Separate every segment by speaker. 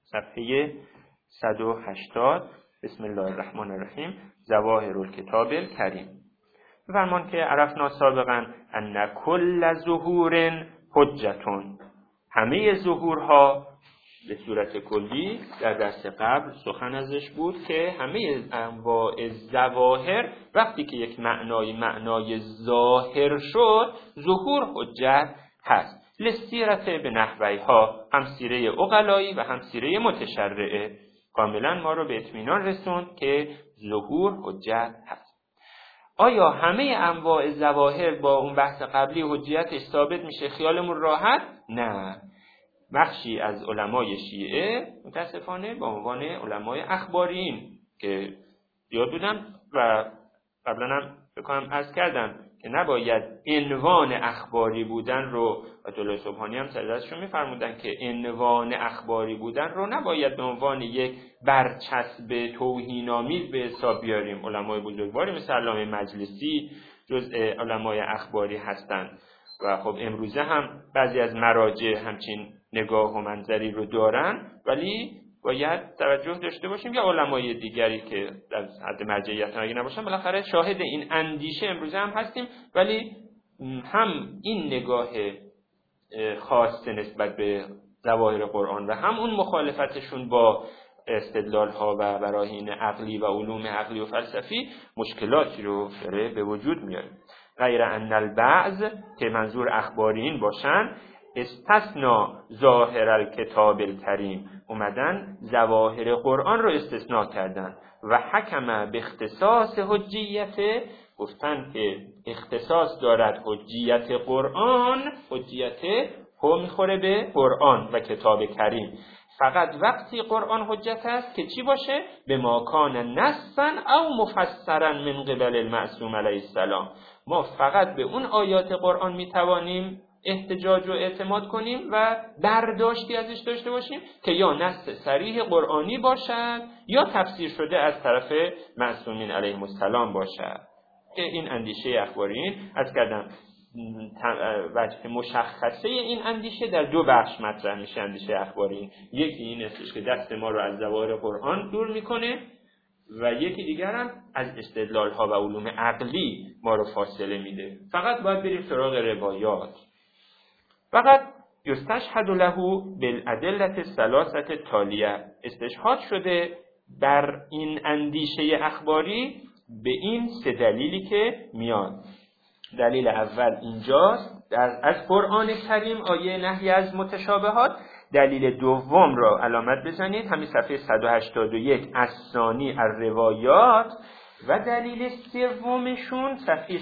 Speaker 1: صفحه 180. بسم الله الرحمن الرحیم. ظواهر الکتاب الکریم. فرمان که عرفنا سابقا ان کل ظهور حجتون، همه ظهورها به صورت کلی در درس قبل سخن ازش بود که همه انواع ظواهر وقتی که یک معنای ظاهر شد ظهور حجت هست. لسیرت به نحویها، هم سیره عقلایی و هم سیره متشرعه، کاملا ما رو به اطمینان رسوند که ظهور حجت هست. آیا همه انواع ظواهر با اون بحث قبلی حجیتش ثابت میشه خیالمون راحت؟ نه. بخشی از علمای شیعه متاسفانه با عنوان علمای اخبارین که یاد بودم و قبلا هم بکنم عرض کردم که نباید عنوان اخباری بودن رو، و جلوی صبحانی هم سردستشون میفرمودن که عنوان اخباری بودن رو نباید به عنوان یک برچسب توهین‌آمیز به حساب بیاریم. علمای بزرگواری مثل علامه مجلسی جزء علمای اخباری هستند و خب امروزه هم بعضی از مراجع همچین نگاه و منظری رو دارن، ولی باید توجه داشته باشیم که علمای دیگری که در حد مرجعیت اگه نباشن بالاخره شاهد این اندیشه امروزه هم هستیم، ولی هم این نگاه خاص نسبت به ظواهر قرآن و هم اون مخالفتشون با استدلال‌ها و براهین عقلی و علوم عقلی و فلسفی مشکلاتی رو داره به وجود میاره. غیر ان البعض که منظور اخبارین باشن استثنا ظاهر الکتاب الکریم، اومدن ظواهر قرآن رو استثناء کردن و حکم به اختصاص حجیت، گفتن که اختصاص دارد حجیت قرآن، حجیت هو میخوره به قرآن و کتاب کریم، فقط وقتی قرآن حجت است که چی باشه؟ به ما کان نصا او مفسرا من قبل المعصوم علیه السلام. ما فقط به اون آیات قرآن میتوانیم احتجاج و اعتماد کنیم و برداشتی ازش داشته باشیم که یا نص صریح قرآنی باشد یا تفسیر شده از طرف معصومین علیهم السلام باشد. که این اندیشه اخبارین از کردم وجه مشخصه این اندیشه در دو بخش مطرح میشه. اندیشه اخبارین یکی این استش که دست ما رو از ظواهر قرآن دور میکنه و یکی دیگر هم از استدلال ها و علوم عقلی ما رو فاصله میده. فقط باید بریم سراغ روایات. فقط یستشهد له بالادله الثلاثه التالیه، استشهاد شده بر این اندیشه اخباری به این سه دلیلی که میاد. دلیل اول اینجاست از قرآن کریم، آیه نهی از متشابهات. دلیل دوم را علامت بزنید، همین صفحه 181 از ثانی الروایات، و دلیل سومشون صفحه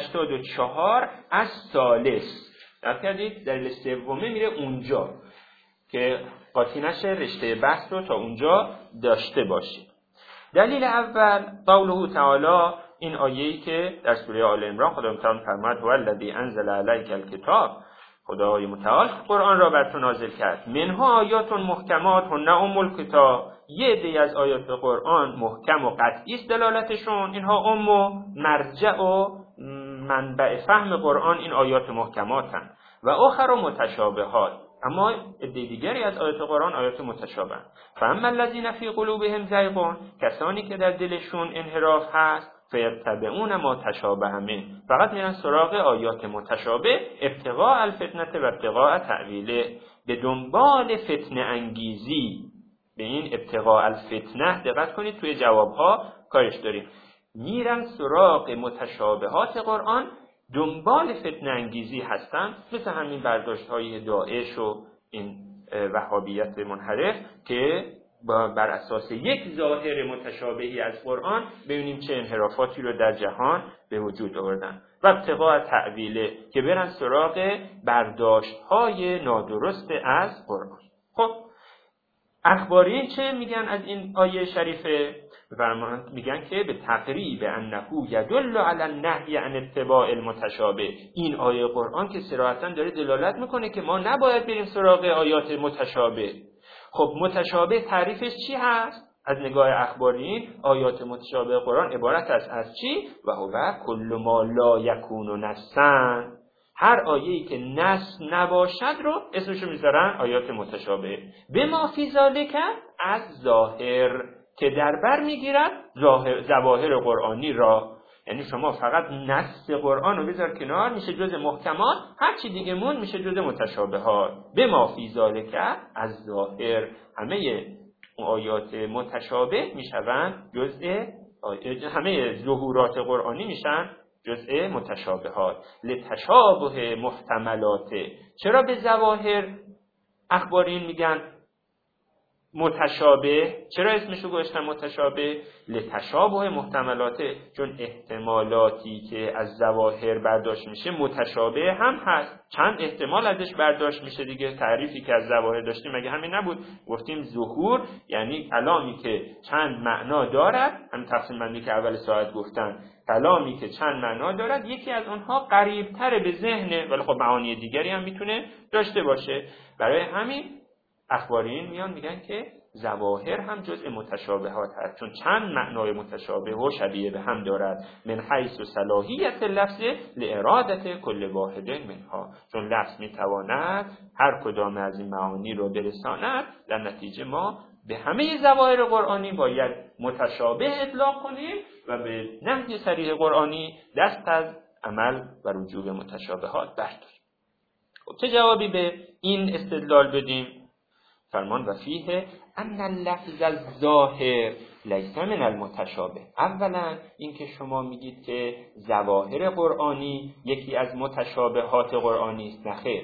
Speaker 1: 184 از ثالث. در کردید دلیل سومه میره اونجا که قاطی نشه، رشته بحث رو تا اونجا داشته باشید. دلیل اول قوله تعالی، این آیه‌ای که در سوره آل عمران خدا متعال فرمود هو الذی انزل علیک الکتاب، خدای متعال قرآن را بر تو نازل کرد. منها آیات محکمات هن ام الکتاب، یه عده از آیات قرآن محکم و قطعی است دلالتشون، اینها ام و مرجع و منبع فهم قرآن این آیات محکماتن. و آخر متشابهات، اما عده دیگری از آیات قرآن آیات متشابه. فاما الذین فی قلوبهم زیغ، کسانی که در دلشون انحراف هست، فیتبعون ما تشابه منه، فقط میرن سراغ آیات متشابه، ابتغاء الفتنه و ابتغاء تأویله، به دنبال فتنه انگیزی. به این ابتغاء الفتنه دقت کنید، توی جوابها کارش داریم. میرن سراغ متشابهات قرآن، دنبال فتنه انگیزی هستن، مثل همین برداشت های داعش و این وهابیت منحرف که بر اساس یک ظاهر متشابهی از قرآن ببینیم چه انحرافاتی رو در جهان به وجود آوردن. و ابتغاء تأویله، که برن سراغ برداشت های نادرست از قرآن. خب اخبارین چه میگن از این آیه شریفه؟ میگن که به تقریب انه یدل علی النهی عن اتباع المتشابه، این آیه قرآن که صراحتاً داره دلالت میکنه که ما نباید بریم سراغ آیات متشابه. خب متشابه تعریفش چی هست؟ از نگاه اخبارین آیات متشابه قرآن عبارت است از چی؟ و هو کل ما لا یکون نصا، هر آیه‌ای که نص نباشد رو اسمشو میذارن آیات متشابه. به ما فی ذالک از ظاهر که در بر میگیرد ظواهر قرآنی را. یعنی شما فقط نص قرآن رو بذار کنار، میشه جز محکمات، هر چی دیگه مون میشه جز متشابهات. به ما فی ذالک از ظاهر، همه آیات متشابه میشوند جزء، همه ظهورات قرآنی میشن جزء متشابهات. لتشابه محتملات. چرا به ظواهر اخبارین میگن متشابه؟ چرا اسمشو گذاشتن متشابه؟ لتشابه محتملات، چون احتمالاتی که از ظواهر برداشت میشه متشابه هم هست. چند احتمال ازش برداشت میشه دیگه. تعریفی که از ظواهر داشتیم مگه همین نبود؟ گفتیم ظهور یعنی کلامی که چند معنا دارد، هم تقسیم بندی که اول ساعت گفتن، کلامی که چند معنا دارد، یکی از اونها قریب‌تر به ذهنه ولی خب معانی دیگری هم میتونه داشته باشه. برای همین اخبارین میان میگن که ظواهر هم جزء متشابهات هست، چون چند معنای متشابه و شبیه به هم دارد. من حیث صلاحیت لفظ لارادت کل واحد منها، چون لفظ میتواند هر کدام از این معانی رو برساند. در نتیجه ما به همه ظواهر قرآنی باید متشابه اطلاق کنیم و به نهی صریح قرآنی دست از عمل و رجوع به متشابهات برداریم. خب چه جوابی به این استدلال بدیم؟ فرمان و فیه ان اللفظ الظاهر لیس من المتشابه. اولا اینکه شما میگید که ظواهر قرآنی یکی از متشابهات قرآنی است. نخیر،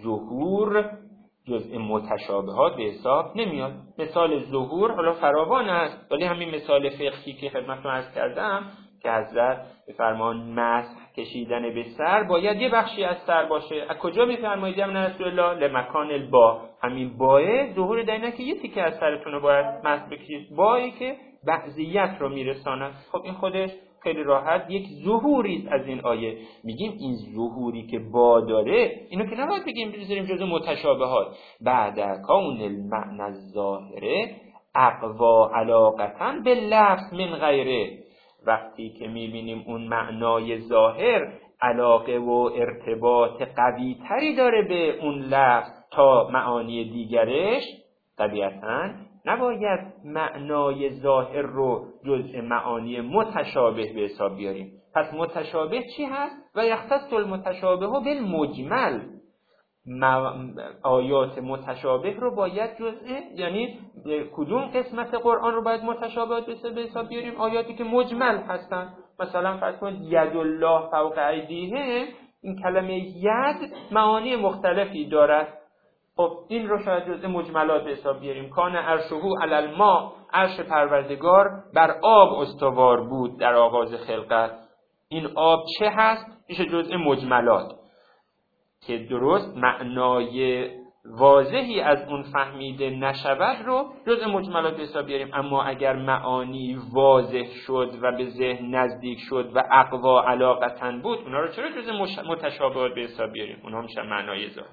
Speaker 1: ظهور جزء متشابهات به حساب نمیاد. مثال ظهور حالا فراوان است، ولی همین مثال فقهی که خدمتتون عرض کردم که حضرت به فرمان مسح کشیدن به سر باید یه بخشی از سر باشه. از کجا میفرمایید ابن رسول الله؟ لمکان البا. همین باه ظهور در اینه که یه تیکه از سرتون رو باید مسح بکشید، باهی که بعضیت رو میرساند. خب این خودش خیلی راحت یک ظهوری است از این آیه. میگیم این ظهوری که با داره، اینو که نباید بگیم بذاریم جزء متشابهات. بعد کون المعنى الظاهره اقوا علاقتا باللفظ من غیره. وقتی که میبینیم اون معنای ظاهر علاقه و ارتباط قوی تری داره به اون لفظ تا معانی دیگرش، طبیعتاً نباید معنای ظاهر رو جزء معانی متشابه به حساب بیاریم. پس متشابه چی هست؟ و یختص المتشابه بالمجمل. آیات متشابه رو باید جزء، یعنی کدوم قسمت قرآن رو باید متشابهات به حساب بیاریم؟ آیاتی که مجمل هستن. مثلا فرض کنید ید الله فوق ایدیهم، این کلمه ید معانی مختلفی دارد. خب این رو شاید جزء مجملات به حساب بیاریم. کان عرشه علی الماء، عرش پروردگار بر آب استوار بود در آغاز خلقت. این آب چه هست؟ میشه جزء مجملات که درست معنای واضحی از اون فهمیده نشود رو جزء مجملات به حساب بیاریم. اما اگر معانی واضح شد و به ذهن نزدیک شد و اقوا علاقتاً بود، اونا رو چرا جزء متشابهات به حساب بیاریم؟ اونا میشن معنای ظاهر.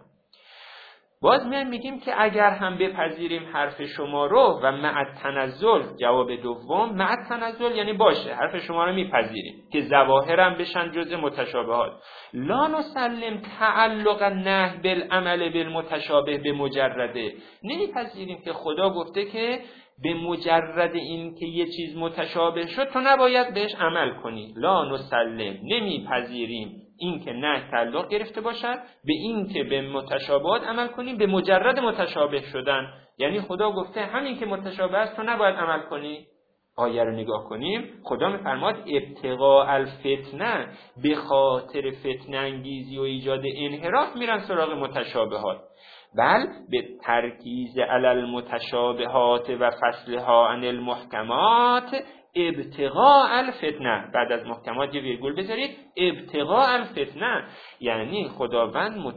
Speaker 1: باز میگیم که اگر هم بپذیریم حرف شما رو و مع التنزل، جواب دوم مع التنزل یعنی باشه حرف شما رو میپذیریم که ظواهر هم بشن جزء متشابهات. لا نسلم تعلق النهی بالعمل بالمتشابه به مجرده. نمیپذیریم که خدا گفته که به مجرد این که یه چیز متشابه شد تو نباید بهش عمل کنی. لا نسلم، نمیپذیریم این که نه تعلق گرفته باشد به این که به متشابهات عمل کنیم به مجرد متشابه شدن. یعنی خدا گفته همین که متشابه است تو نباید عمل کنی. آیه رو نگاه کنیم، خدا می‌فرماد ابتغاء الفتنه، به خاطر فتنه انگیزی و ایجاد انحراف میرن سراغ متشابهات. بل به ترکیز علی المتشابهات و فصلها عن المحکمات ابتغاء الفتنه. بعد از محکمات یه ویرگول بذارید، ابتغاء الفتنه، یعنی خداوند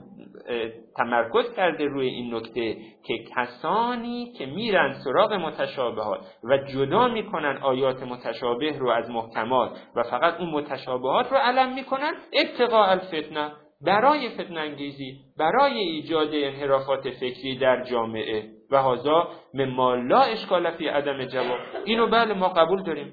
Speaker 1: تمرکز کرده روی این نکته که کسانی که میرن سراغ متشابهات و جدا میکنن آیات متشابه رو از محکمات و فقط اون متشابهات رو علم میکنن، ابتغاء الفتنه، برای فتنه انگیزی، برای ایجاد انحرافات فکری در جامعه. و هذا مما لا اشکال فی عدم جواب. اینو بله ما قبول داریم.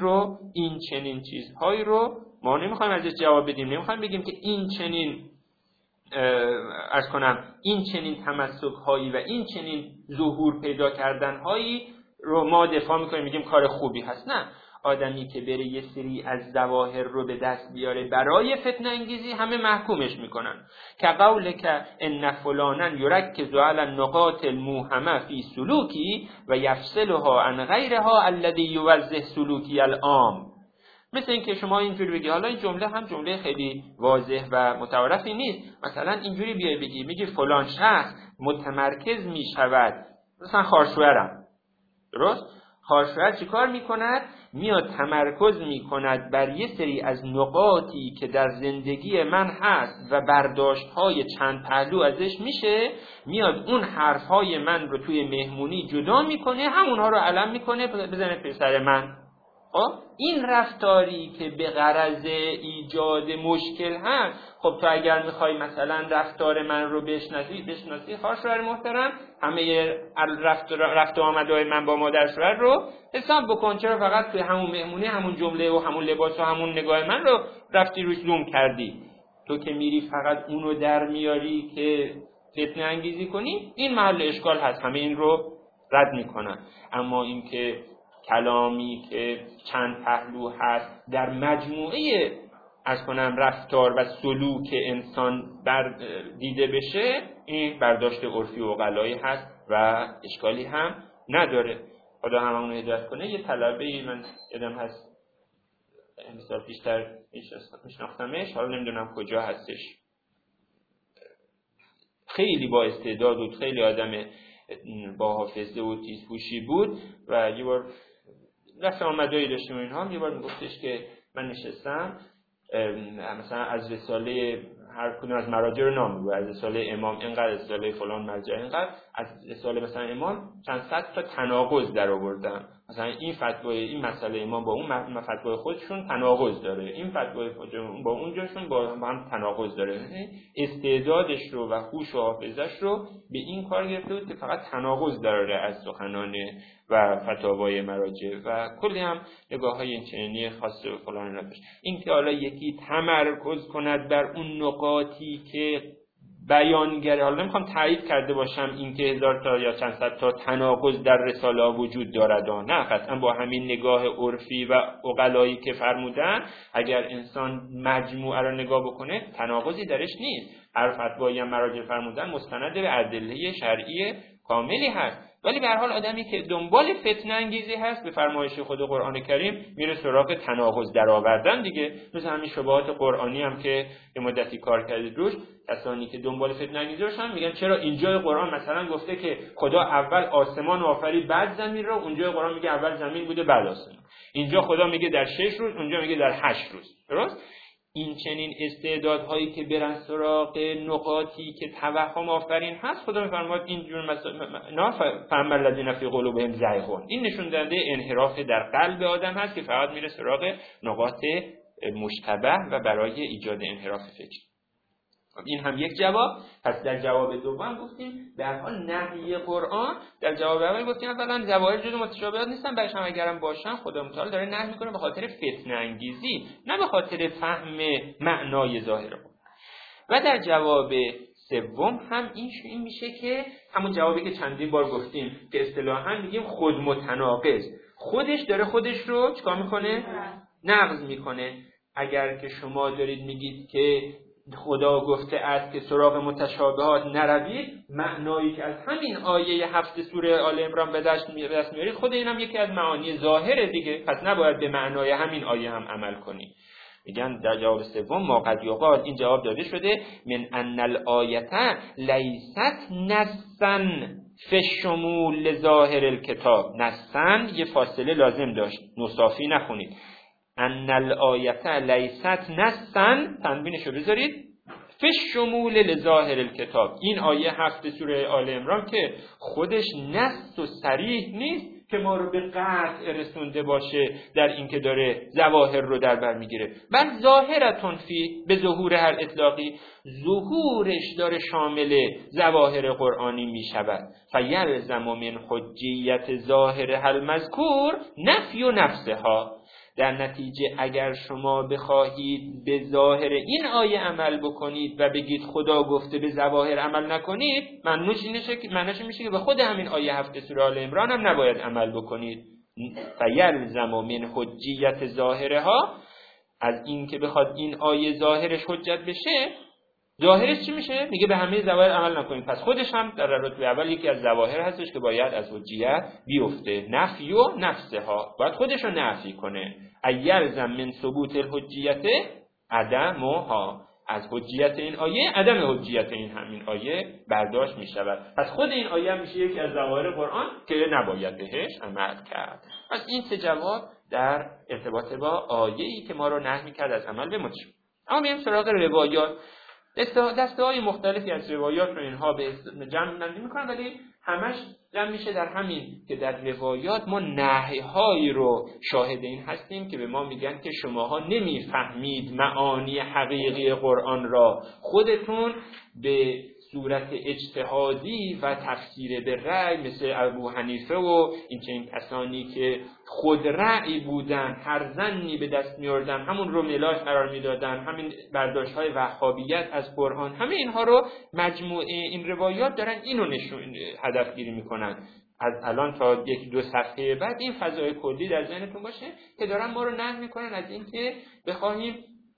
Speaker 1: این چنین چیزهایی رو ما نمیخوایم ازش جواب بدیم، نمیخوایم بگیم که این چنین عرض کنم این چنین تمسک هایی و این چنین ظهور پیدا کردن هایی رو ما دفاع میکنیم میگیم کار خوبی هست. نه، آدمی که بره یه سری از ظواهر رو به دست بیاره برای فتنه انگیزی همه محکومش میکنن. که قول که ان فلانا یرکز علی النقاط الموهمه فی سلوکی و یفصلها عن غیرها الذی یوضح سلوکی العام. مثل این که شما اینجوری بگی، حالا این جمله هم جمله خیلی واضح و متعارفی نیست، مثلا اینجوری بیای بگی، میگی فلان شخص متمرکز میشود، مثلا خارشوهرم، درست؟ خارشوهر چی کار میکند؟ میاد تمرکز میکند بر یه سری از نقاطی که در زندگی من هست و برداشت‌های چند پهلو ازش میشه، میاد اون حرف‌های من رو توی مهمونی جدا میکنه، همونها رو علم میکنه بزنه پسر من. این رفتاری که به غرض ایجاد مشکل هست، خب تو اگر میخوای مثلا رفتار من رو بشناسی خواهر محترم، همه رفت و آمدهای من با مادر شوهر رو حساب بکن. چرا فقط توی همون مهمونی همون جمله و همون لباس و همون نگاه من رو رفتی روش زوم کردی؟ تو که میری فقط اونو در میاری که فتنه انگیزی کنی، این محل اشکال هست، همه این رو رد میکنن. اما این که کلامی که چند پهلو هست در مجموعه از کنم رفتار و سلوک انسان دیده بشه، این برداشت عرفی و عقلایی هست و اشکالی هم نداره. خدا هممون هدایت کنه. یه طلبه‌ای من یادم هست مثلا پیشتر میشناختمش، حالا نمیدونم کجا هستش، خیلی با استعداد بود، خیلی آدم با حافظه و تیزهوشی بود و یه بار رفت آمدایی داشتیم و اینها، یه بار میگفتش که من نشستم مثلا از رساله هر کدوم از مراجع رو نام میبره، از رساله امام اینقدر، از رساله فلان مرجع اینقدر، از رساله مثلا امام چند صد تا تناقض در آوردم، مثلا این فتوای این مسئله امام با اون فتوای خودشون تناقض داره، این فتوای خودشون با اونجاشون با هم تناقض داره. استعدادش رو و هوش و حافظش رو به این کار گرفته بود که فقط تناقض داره از سخنان و فتاوای مراجع و کلی هم نگاه‌های این چنینی خاص و فلان نداشت. این که حالا یکی تمرکز کند بر اون نقاطی که بیانگر، حالا نمیخوام تایید کرده باشم این که 1000 تا یا چند صد تا تناقض در رساله وجود دارد، نه، قطعا با همین نگاه عرفی و عقلایی که فرمودن اگر انسان مجموعه رو نگاه بکنه تناقضی درش نیست. هر فتوایی هم مراجع فرمودن مستند به ادله شرعی کاملی هست. ولی به هر حال آدمی که دنبال فتنه انگیزی هست به فرمایش خود قرآن کریم میره سراغ تناقض درآوردن دیگه. مثل همین شبهات قرآنی هم که یه مدتی کار کردید روش، کسانی که دنبال فتنه انگیزی باشن میگن چرا اینجای قرآن مثلا گفته که خدا اول آسمان آفرید بعد زمین رو، اونجای قرآن میگه اول زمین بوده بعد آسمان. اینجا خدا میگه در 6 روز، اونجا میگه در 8 روز. درست؟ این چنین استعدادهایی که برن سراغ نقاطی که توهم آفرین هست، خدا میفرماید اینجور فهم الذین فی قلوبهم زیغ، این نشون دهنده انحراف در قلب آدم هست که فقط میره سراغ نقاط مشتبه و برای ایجاد انحراف فکری. این هم یک جواب. پس در جواب دوم گفتیم در حال نهی قرآن، در جواب اول گفتیم اولا ظواهر جزء متشابهات نیستن، برش هم اگرم باشن خدا متعال داره نهی میکنه به خاطر فتنه انگیزی، نه به خاطر فهم معنای ظاهر قرآن. و در جواب سوم هم این میشه که همون جوابی که چندین بار گفتیم که اصطلاحاً میگیم خود متناقض، خودش داره خودش رو چیکار میکنه؟ نقض میکنه. اگر که شما دارید میگید که خدا گفته است که سراغ متشابهات نروید، معنایی که از همین آیه 7 سوره آل عمران به دست میارید خود اینم یکی از معانی ظاهره دیگه، پس نباید به معنای همین آیه هم عمل کنید. میگن در جواب سوم ما قد یقال، این جواب داده شده من ان الآیه لیست نصا فی الشمول ظاهر الکتاب. نصا یه فاصله لازم داشت، نصافی نخونید. ان الآیه لیست نصا، تنوینشو بذارید، فی الشمول لظاهر الکتاب. این آیه 7 سوره آل عمران که خودش نص و صریح نیست که ما رو به قطع رسونده باشه در اینکه داره ظواهر رو در بر میگیره. بل ظاهرتون فی به ظهور هر اطلاقی، ظهورش داره شامل ظواهر قرآنی میشود. فیلزم من حجیت ظاهر هل مذکور نفی و نفسها. در نتیجه اگر شما بخواهید به ظاهر این آیه عمل بکنید و بگید خدا گفته به ظواهر عمل نکنید، معنیش میشه که به خود همین آیه 7 سوره آل عمران هم نباید عمل بکنید. فیلزم من حجیت ظاهرها، از این که بخواد این آیه ظاهرش حجت بشه، ظاهرش چی میشه؟ میگه به همه ظواهر عمل نکنید. پس خودش هم در رتبه اول یکی از ظواهر هستش که باید از حجیت بیفته. نفی و نفسها، باید خودش رو نفی کنه. ایلزم من ثبوت الحجیت عدمها، از حجیت این آیه عدم حجیت این همین آیه برداشت میشود. پس خود این آیه میشه یکی از ظواهر قرآن که نباید بهش عمل کرد. پس این سه جواب در ارتباط با آیه‌ای که ما رو نهی می‌کرد از عمل به متشابه. اما میایم سراغ روایات. دسته‌های مختلفی از روایات رو اینها به جمع بندی می‌کنن، ولی همش جمع میشه در همین که در روایات ما نهی‌هایی رو شاهد این هستیم که به ما میگن که شماها نمی‌فهمید معانی حقیقی قرآن را، خودتون به صورت اجتهادی و تفسیر به رأی مثل ابو حنیفه و این کسانی که خود رأی بودن، هر ظنی به دست می‌آوردن همون رو ملاک قرار میدادن، همین برداشت‌های وهابیت از قرآن، همه اینها رو مجموعه این روایات دارن اینو نشون هدف گیری میکنن. از الان تا 1-2 صفحه بعد این فضای کلی در ذهنتون باشه که دارن ما رو نهی میکنن از این که بخوایم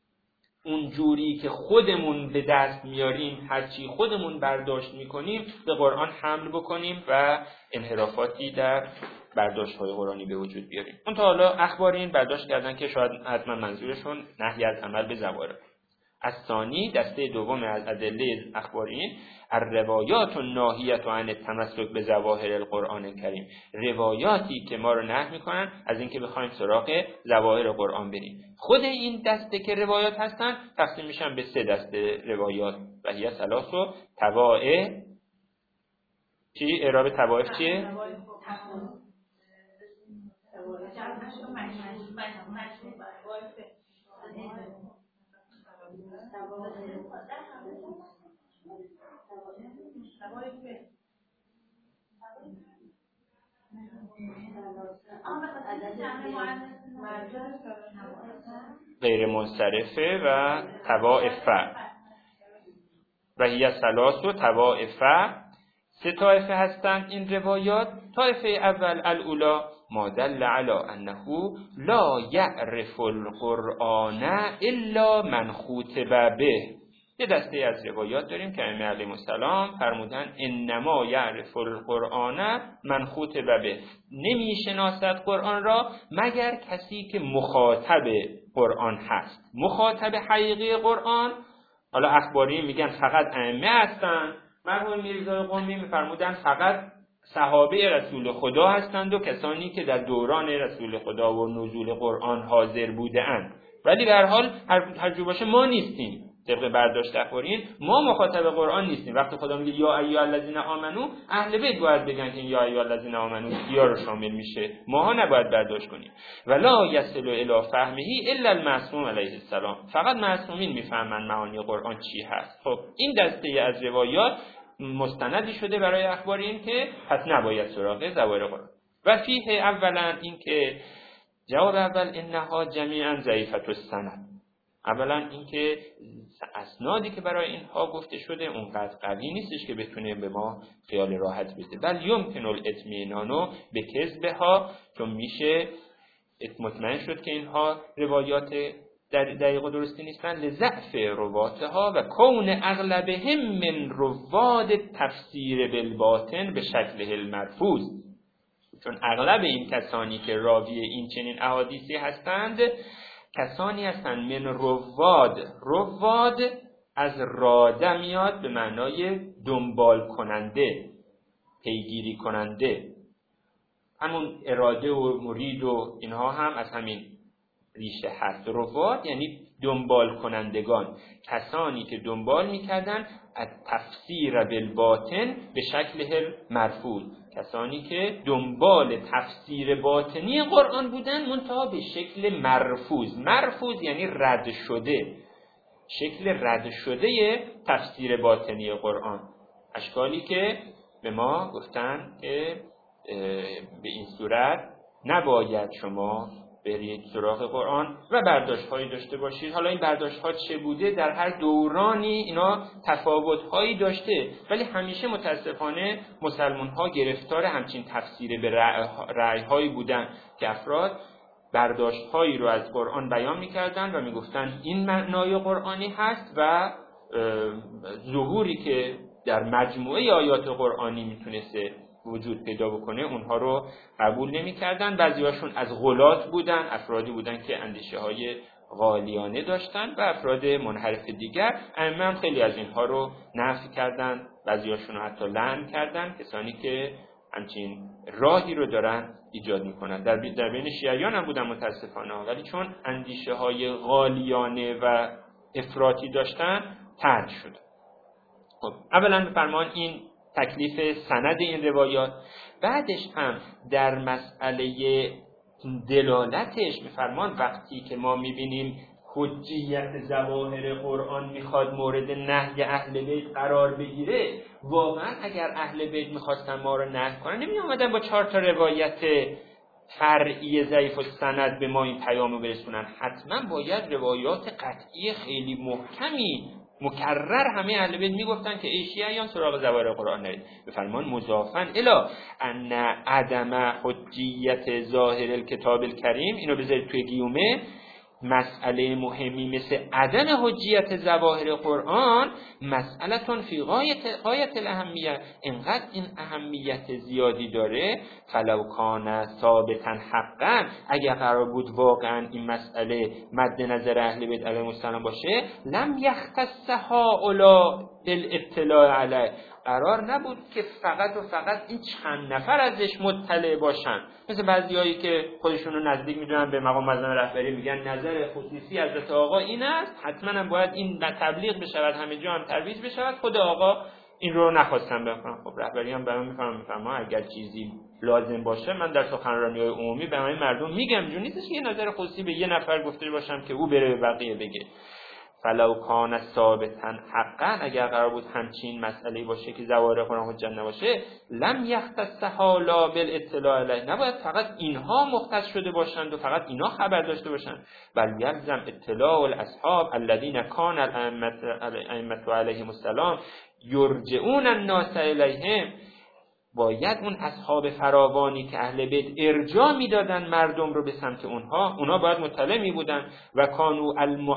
Speaker 1: اون جوری که خودمون به دست میاریم، هرچی خودمون برداشت میکنیم به قرآن حمل بکنیم و انحرافاتی در برداشت‌های قرآنی به وجود بیاریم. اون تا حالا اخبارین برداشت کردن که شاید حتما منظورشون نهی از عمل به ظواهر. از ثانی دسته دوم از ادله اخبارین الروایات الناهیه عن التمسک به ظواهر القرآن الکریم، روایاتی که ما رو نهی میکنن از اینکه بخوایم سراغ ظواهر قرآن بریم. خود این دسته که روایات هستن تقسیم میشن به 3 دسته روایات و هي ثلاث و توائع. چی اعراب توائف چیه؟ غیر منصرفه و توائفه و هی ثلاث و توائفه. 3 طایفه هستند این روایات. طایفه اول الاولا ما دل علی انه لا یعرف القرآن الا من خوطب به. یه دسته از روایات داریم که ائمه علیهم السلام فرمودن انما یعرف القرآن من خوطب به، نمیشناسد قرآن را مگر کسی که مخاطب قرآن هست. مخاطب حقیقی قرآن، حالا اخباری میگن فقط ائمه هستن، مرحوم میرزای قمی میفرمودن فقط صحابه رسول خدا هستند و کسانی که در دوران رسول خدا و نزول قرآن حاضر بوده اند. ولی به هر حال هر جو باشه ما نیستیم. طبق برداشت اخبارین ما مخاطب قرآن نیستیم. وقتی خدا میگه یا ایها الذین آمنو، اهل بیت باید بگن که یا ایها الذین آمنو یا رو شامل میشه، ماها نباید برداشت کنیم. ولا یصل الی فهمه الا المعصوم علیه السلام، فقط معصومین میفهمن معانی قرآن چی هست. خب این دسته از روایات مستندی شده برای اخبارین که پس نباید سراغ ظواهر قرآن. و فیه اولا این که جواب اول انها جمیعا ضعیفه السند. اولا اینکه اسنادی که برای اینها گفته شده اونقدر قوی نیستش که بتونه به ما خیال راحت بده. بل یمکن الاطمینان به کذبها، چون میشه مطمئن شد که اینها روایات دقیق و درستی نیستن، لضعف رواتها و کون اغلبهم من رواد تفسیر بالباطن به شکل المرفوض، چون اغلب این کسانی که راوی این چنین احادیثی هستند کسانی هستند من رواد از راده میاد به معنای دنبال کننده، پیگیری کننده. همون اراده و مرید و اینها هم از همین ریشه هست. رواد یعنی دنبال کنندگان، کسانی که دنبال میکردن از تفسیر بالباطن به شکل مرفوض، کسانی که دنبال تفسیر باطنی قرآن بودن، منتها به شکل مرفوض یعنی رد شده، شکل رد شده تفسیر باطنی قرآن، اشکالی که به ما گفتن که به این صورت نباید شما برید سراغ قرآن و برداشت‌هایی داشته باشید. حالا این برداشت‌ها چه بوده، در هر دورانی اینا تفاوت‌هایی داشته، ولی همیشه متاسفانه مسلمان‌ها گرفتار همچین تفسیر به رأی‌هایی بودن که افراد برداشت‌هایی رو از قرآن بیان می‌کردن و می‌گفتن این معنای قرآنی هست و ظهوری که در مجموعه آیات قرآنی میتونسته وجود پیدا بکنه اونها رو قبول نمی‌کردن. بعضی‌هاشون از غلات بودن، افرادی بودن که اندیشه‌های غالیانه داشتن و افراد منحرف دیگر. ائمه هم خیلی از اینها رو نفی کردن، بعضی‌هاشون رو حتی لعن کردن، کسانی که همچین راهی رو دارن ایجاد میکنن. در بین شیعیان هم بودن متاسفانه، ولی چون اندیشه‌های غالیانه و افراطی داشتن طرد شد. خب اولا بفرمان این تکلیف سند این روایات، بعدش هم در مسئله دلالتش میفرمان وقتی که ما میبینیم حجیت ظواهر قرآن میخواد مورد نهی اهل بیت قرار بگیره، واقعا اگر اهل بیت میخواستن ما رو نهی کنن نمی اومدن با 4 تا روایت فرعی ضعیف السند به ما این پیامو برسونن. حتما باید روایات قطعی خیلی محکمی مکرر همه اهل بیت میگفتن که ای شیعیان سراغ ظواهر قرآن نرید. به فرمان مضافن الی ان عدم حجیت ظاهر الکتاب الکریم، اینو بذارید توی گیومه، مسئله مهمی مثل عدم حجیت ظواهر قرآن مسئلتون فی غایت الاهمیه، اینقدر این اهمیت زیادی داره. فلو کان ثابتا حقا، اگر قرار بود واقعا این مسئله مد نظر اهل بیت علیهم السلام باشه، لم یختص هؤلاء بالاطلاع علیه، قرار نبود که فقط و فقط این چند نفر ازش مطلع باشن. مثل بعضیایی که خودشونو نزدیک میدونن به مقام معظم رهبری، میگن نظر خصوصی حضرت آقا این است، حتما هم باید این تبلیغ بشود، همه جا هم ترویج بشود. خود آقا این رو نخواستن بکنن. خب رهبری هم برام میفهمم اگر چیزی لازم باشه من در سخنرانی‌های عمومی به همه مردم میگم، جون نیستش که یه نظر خصوصی به یه نفر گفته باشم که او بره به بقیه بگه. فلو کان ثابتا حقا، اگر قرار بود همچین مسئله باشه که ظواهر قرآن حجت نباشه، لم یختص حالا بالاطلاع علیه، نباید فقط اینها مختص شده باشند و فقط اینها خبر داشته باشند، بل یلزم اطلاع الاصحاب الذین کان الائمه علیهم السلام یرجعون الناس الیهم، باید اون اصحاب فراوانی که اهل بیت ارجاع میدادن مردم رو به سمت اونها باید مطلع می بودن. و کانوا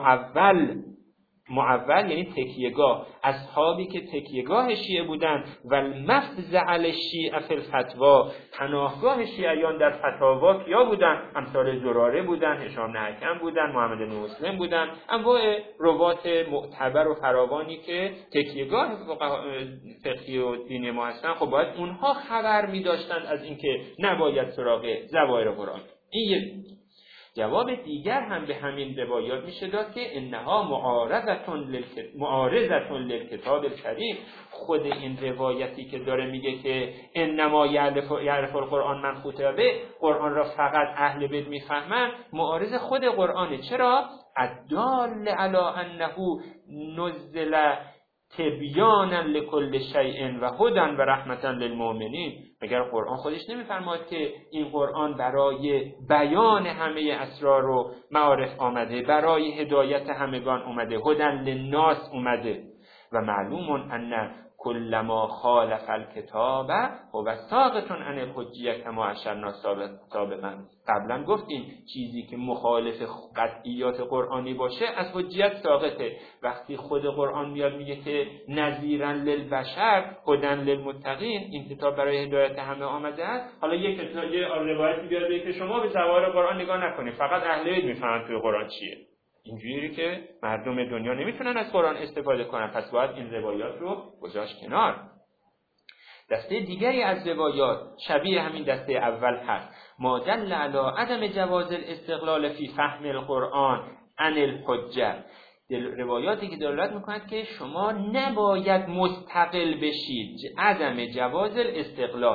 Speaker 1: معول یعنی تکیهگاه، اصحابی که تکیهگاه شیعه بودن، و المفزع علی الشیعه فی الفتوا، پناهگاه شیعیان در فتاوا کیا بودن؟ امثال زراره بودن، هشام بن حکم بودن، محمد بن مسلم بودن، انواع روات معتبر و فراوانی که تکیهگاه فقهی و دینی ما هستن. خب باید اونها خبر می داشتن از اینکه نباید سراغ ظواهر قرآن. این یک جواب دیگر هم به همین روایات میشه داد که انها معارضتون للکتاب الکریم. خود این روایتی که داره میگه که انما یعرف القرآن من خطبه، قرآن را فقط اهل بیت میفهمن، معارض خود قرآنه. چرا؟ الدال علی انه نزل تبیانا لكل شیء و هدی و رحمتا للمؤمنین. مگر قرآن خودش نمیفرماد که این قرآن برای بیان همه اسرار و معارف آمده، برای هدایت همگان اومده، هدی للناس اومده. و معلوم ان کل ما خالف الکتاب و ساقط عن الحجیه کما اشرنا سابقا. قبلا گفتیم چیزی که مخالف قطعیات قرآنی باشه از حجیت ساقطه. وقتی خود قرآن میاد میگه که نذیرا للبشر هدی للمتقین، این کتاب برای هدایت همه آمده است، حالا یک روایتی بیاد که شما به ظواهر قرآن نگاه نکنید، فقط اهل بیت میفهمن توی قرآن چیه، اینجوری که مردم دنیا نمیتونن از قرآن استفاده کنن، پس باید این روایات رو گذاشت کنار. دسته دیگری از روایات شبیه همین دسته اول هست، ما دل علی عدم جواز الاستقلال فی فهم القرآن عن الحجه، روایاتی که دلالت میکنند که شما نباید مستقل بشید، عدم جواز الاستقلال،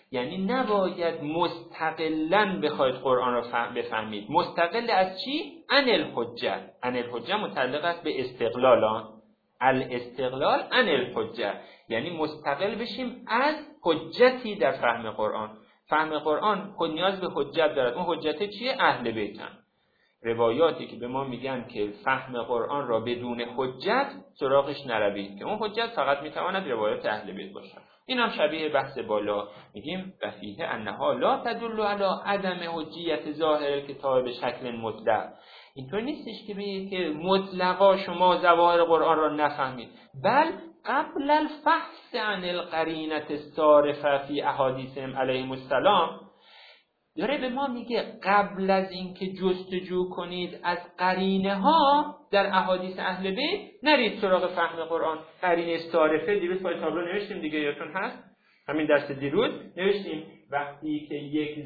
Speaker 1: یعنی نباید مستقلاً بخواید قرآن را بفهمید. مستقل از چی؟ عن الحجه. عن الحجه متعلق است به استقلال. الاستقلال عن الحجه، یعنی مستقل بشیم از حجتی در فهم قرآن. فهم قرآن خود نیاز به حجت دارد. اون حجت چیه؟ اهل بیتن. روایاتی که به ما میگن که فهم قرآن را بدون حجت سراغش نروید، که اون حجت فقط میتواند روایات اهل بیت باشد. این هم شبیه بحث بالا، میگیم وفیه انها لا تدل علی عدم حجیت ظاهر کتاب به شکل مطلق. اینطور نیستش که بگید که مطلقا شما ظواهر قرآن را نفهمید، بل قبل الفحص عن القرینة الصارفه فی احادیثهم علیهم السلام، داره به ما میگه قبل از اینکه جستجو کنید از قرینه ها در احادیث اهل بیت، نرید سراغ فهم قرآن. قرینه صارفه دیروز پای تابلو نوشتیم دیگه، یادتون هست؟ همین درس دیروز نوشتیم وقتی که یک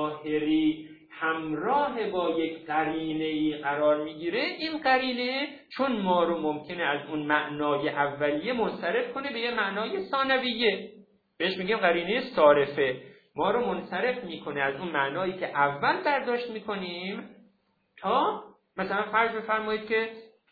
Speaker 1: ظاهری همراه با یک قرینه‌ای قرار میگیره، این قرینه چون ما رو ممکنه از اون معنای اولیه منصرف کنه به یه معنای ثانویه، بهش میگیم قرینه صارفه. ما رو منصرف میکنه از اون معنایی که اول برداشت میکنیم تا مثلا فرض بفرمایید که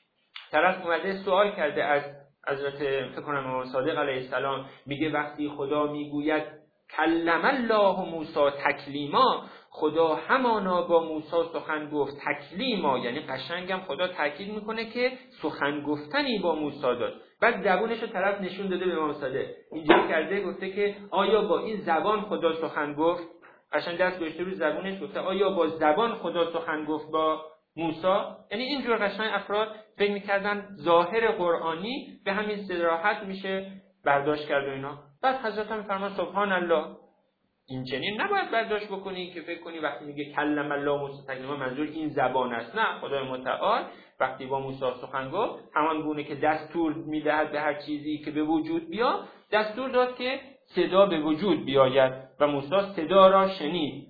Speaker 1: طرف اومده سوال کرده از حضرت فکر کنم امام صادق علیه السلام، میگه وقتی خدا میگوید کلم الله موسی تکلیما، خدا همانا با موسی سخن گفت تکلیما، یعنی قشنگم خدا تاکید میکنه که سخن گفتنی با موسی داشت. بعد زبونش رو طرف نشون داده به امام صادق، اینجوری کرده گفته که آیا با این زبان خدا سخن گفت؟ قشنگ دست گذاشته رو زبونش گفته آیا با زبان خدا سخن گفت با موسی؟ یعنی اینجور قشنگ افراد فکر میکردن ظاهر قرآنی به همین صراحت میشه برداشت کرد و اینا. بعد حضرت هم فرمان سبحان الله، این چنین نباید برداشت بکنی که فکر کنی وقتی میگه کلم الله موسی تکلیما منظور این زبان است. نه، خدای متعال وقتی با موسی سخن گفت همان گونه که دستور میدهد به هر چیزی که به وجود بیا، دستور داد که صدا به وجود بیاید و موسی صدا را شنید.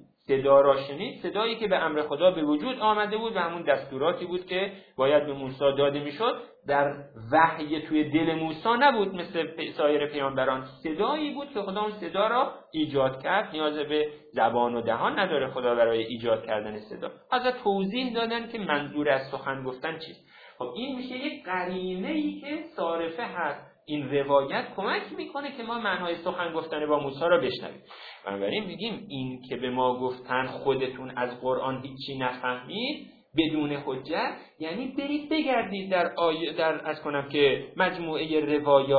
Speaker 1: صدایی که به امر خدا به وجود آمده بود و همون دستوراتی بود که باید به موسی داده میشد. در وحی توی دل موسی نبود مثل سایر پیامبران، صدایی بود که خدا اون صدا را ایجاد کرد. نیاز به زبان و دهان نداره خدا برای ایجاد کردن صدا. حضرت توضیح دادن که منظور از سخن گفتن چیست. خب این میشه یک قرینه‌ای که صارفه هست. این روایت کمک میکنه که ما معنای سخن گفتن با موسی را بشنویم. بنابراین میگیم این که به ما گفتن خودتون از قرآن هیچی نفهمید بدون حجت، یعنی برید بگردید در از کنم که مجموعه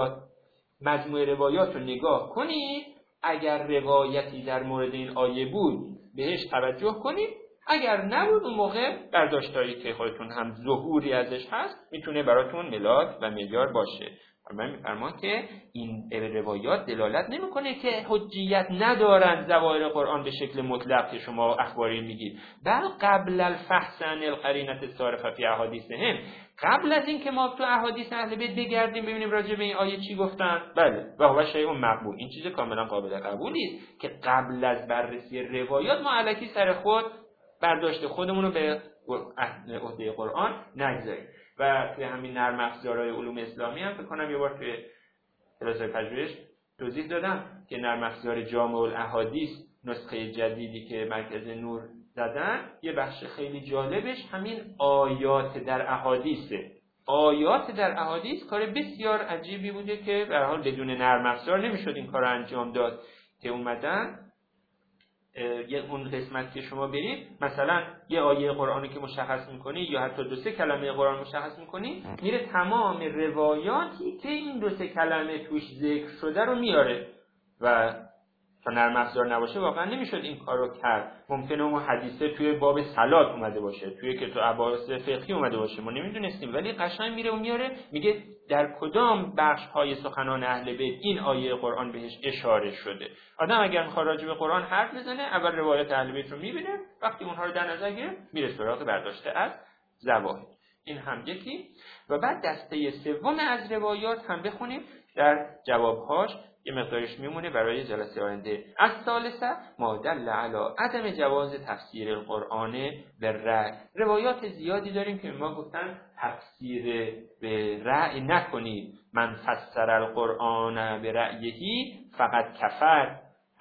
Speaker 1: روایات رو نگاه کنید. اگر روایتی در مورد این آیه بود بهش توجه کنید، اگر نبود اون موقع برداشتایی که خودتون هم ظهوری ازش هست میتونه براتون ملاک و معیار باشه. من میفرمان که این روایات دلالت نمیکنه که حجیت ندارند ظواهر قرآن به شکل مطلق که شما اخباری میگید، بل قبل الفحص عن القرینة الصارفه فی احادیثهم، قبل از این که ما تو احادیث اهل بیت بگردیم ببینیم راجع به این آیه چی گفتن. بله، و هو شیء مقبول، این چیز کاملا قابل قبولی است که قبل از بررسی روایات ما الکی سر خود برداشت خودمون رو به عهده قرآن نگذاریم. و توی همین نرم افزارهای علوم اسلامی هم فکر کنم یه بار توی کلاس‌های پژوهش توضیح دادم که نرم افزار جامع الاحادیث نسخه جدیدی که مرکز نور زدن، یه بخش خیلی جالبش همین آیات در احادیثه. آیات در احادیث کار بسیار عجیبی بوده که به هر حال بدون نرم افزار نمیشد این کار انجام داد، که اومدن اون قسمت که شما برید مثلا یه آیه قرآنی که مشخص میکنی یا حتی 2-3 کلمه قرآن مشخص میکنی، میره تمام روایاتی که این 2-3 کلمه توش ذکر شده رو میاره و تا نرم افزار نباشه واقعا نمیشد این کار رو کرد. ممکنه اون حدیثه توی باب صلات اومده باشه، توی کتاب ابواب فقهی اومده باشه، ما نمیدونستیم، ولی قشنگ میره و میاره میگه در کدام بخش های سخنان اهل بیت این آیه قرآن بهش اشاره شده. آدم اگر میخواد راجع به قرآن حرف بزنه اول روایت اهل بیت رو میبینه، وقتی اونها رو در نظر گرفت میره سراغ برداشته از ظواهر. این هم یکی. و بعد دسته سوم از روایات هم بخونیم، در جوابهاش یه مقدارش میمونه برای جلسه آینده. از ثالثه ما دل علی عدم جواز تفسیر القرآن به رأی. روایات زیادی داریم که ما گفتن تفسیر به رأی نکنید. من فسر القرآن به رأیه فقط کفر.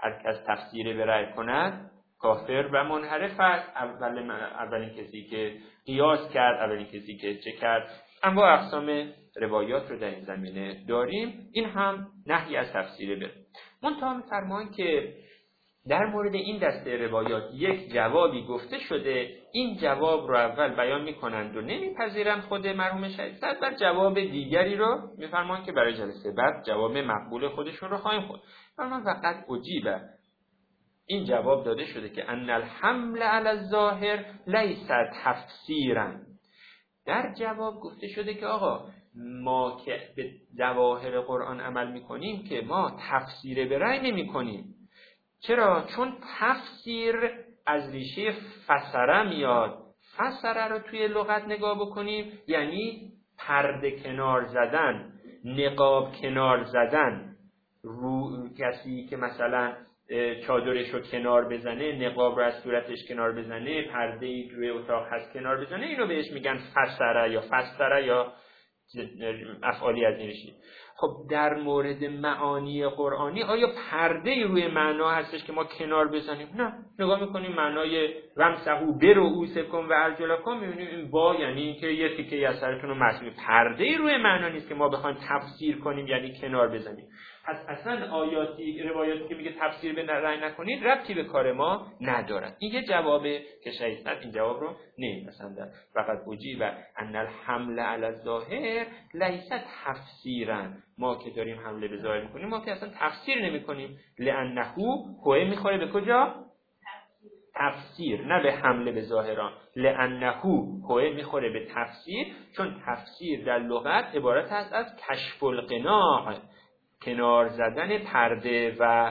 Speaker 1: هر کس تفسیر به رأی کند کافر و منحرف است. اولین کسی که قیاس کرد، اولین کسی که چه کرد. انواع اقسام روایات رو در این زمینه داریم. این هم نهی از تفسیر به. منتها می‌فرمایند که در مورد این دسته روایات یک جوابی گفته شده، این جواب رو اول بیان میکنند و نمیپذیرند خود مرحوم شهید صدر، بر جواب دیگری رو میفرمایند که برای جلسه بعد جواب مقبول خودشون رو خواهیم خود. فرمان فقط اجیبه، این جواب داده شده که ان الحمل علی الظاهر لیس تفسیرا. در جواب گفته شده که آقا ما که به ظواهر قرآن عمل میکنیم که ما تفسیر به رأی نمیکنیم. چرا؟ چون تفسیر از ریشه فسره میاد. فسره رو توی لغت نگاه بکنیم یعنی پرده کنار زدن، نقاب کنار زدن. کسی که مثلا چادرش رو کنار بزنه، نقاب رو از صورتش کنار بزنه، پرده‌ای روی اتاق هست کنار بزنه، اینو بهش میگن فسره یا فسره یا افعالی از این شکل. خب در مورد معانی قرآنی آیا پرده روی معنا هستش که ما کنار بزنیم؟ نه، نگاه میکنیم معنای ومسحوا برؤوسکم و ارجلکم، میبینیم این با یعنی اینکه یه تیکه از سرتون رو مسح. پرده روی معنا نیست که ما بخوایم تفسیر کنیم یعنی کنار بزنیم. پس اصلا آیاتی روایاتی که میگه تفسیر به رأی نکنید ربطی به کار ما ندارد. این یه جوابه که شهید این جواب رو نمیپسندن. فقط اجیب ان الحمل علی الظاهر لیس تفسیرا، ما که داریم حمله به ظاهر میکنیم ما که اصلا تفسیر نمیکنیم. لانه هو میخوره به کجا؟ تفسیر، نه به حمله به ظاهران. لانه هو میخوره به تفسیر، چون تفسیر در لغت عبارت است از کشف القناع، کنار زدن پرده و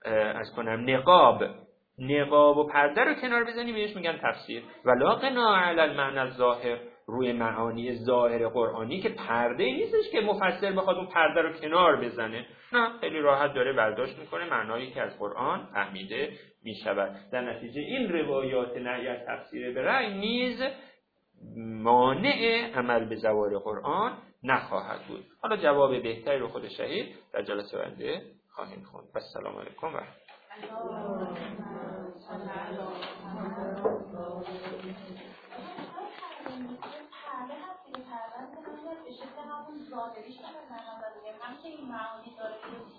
Speaker 1: نقاب و پرده رو کنار بزنی بهش میگن تفسیر. ولا قناع علی المعنى الظاهر، روی معانی ظاهر قرآنی که پرده نیستش که مفسر بخواد اون پرده رو کنار بزنه. نه، خیلی راحت داره برداشت میکنه معنایی که از قرآن فهمیده میشود. در نتیجه این روایات نهی از تفسیر به رأی نیز مانع عمل به ظواهر قرآن نخواهد بود. حالا جواب بهتری رو خود شهید در جلسه آینده خواهیم خوند. السلام علیکم و
Speaker 2: به شکل همون ظاهریش که به نظر همچنین معانی داره